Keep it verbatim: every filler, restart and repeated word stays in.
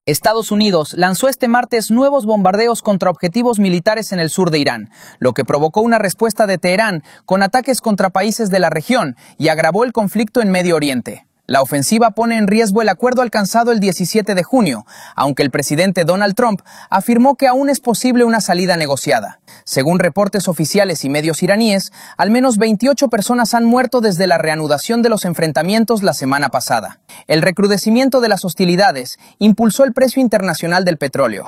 Estados Unidos lanzó este martes nuevos bombardeos contra objetivos militares en el sur de Irán, lo que provocó una respuesta de Teherán con ataques contra países de la región y agravó el conflicto en Medio Oriente. La ofensiva pone en riesgo el acuerdo alcanzado el diecisiete de junio, aunque el presidente Donald Trump afirmó que aún es posible una salida negociada. Según reportes oficiales y medios iraníes, al menos veintiocho personas han muerto desde la reanudación de los enfrentamientos la semana pasada. El recrudecimiento de las hostilidades impulsó el precio internacional del petróleo.